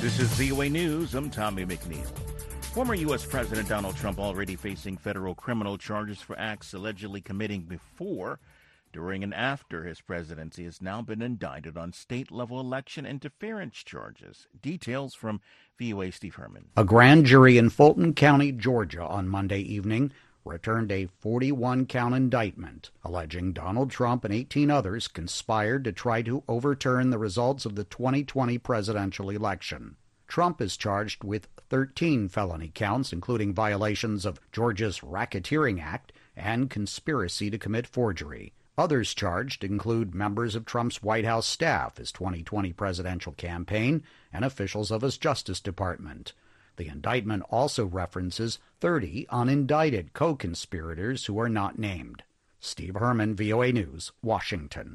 This is VOA News. I'm Tommy McNeil. Former U.S. President Donald Trump already facing federal criminal charges for acts allegedly committing before, during, and after his presidency has now been indicted on state-level election interference charges. Details from VOA Steve Herman. A grand jury in Fulton County, Georgia, on Monday evening returned a 41-count indictment alleging Donald Trump and 18 others conspired to try to overturn the results of the 2020 presidential election. Trump is charged with 13 felony counts, including violations of Georgia's Racketeering Act and conspiracy to commit forgery. Others charged include members of Trump's White House staff, his 2020 presidential campaign, and officials of his Justice Department. The indictment also references 30 unindicted co-conspirators who are not named. Steve Herman, VOA News, Washington.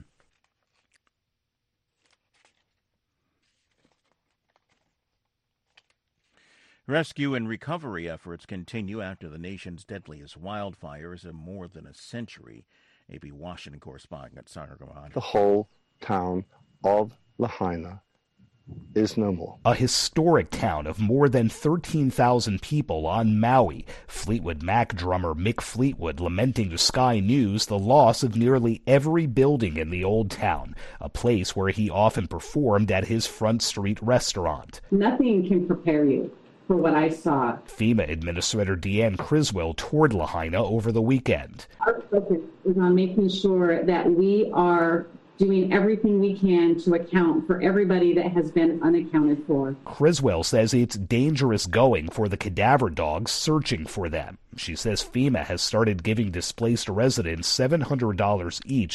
Rescue and recovery efforts continue after the nation's deadliest wildfires in more than a century. AP Washington correspondent Sahar Gaman. The whole town of Lahaina is no more. A historic town of more than 13,000 people on Maui. Fleetwood Mac drummer Mick Fleetwood lamenting to Sky News the loss of nearly every building in the old town, a place where he often performed at his Front Street restaurant. Nothing can prepare you for what I saw. FEMA Administrator Deanne Criswell toured Lahaina over the weekend. Our focus is on making sure that we are doing everything we can to account for everybody that has been unaccounted for. Criswell says it's dangerous going for the cadaver dogs searching for them. She says FEMA has started giving displaced residents $700 each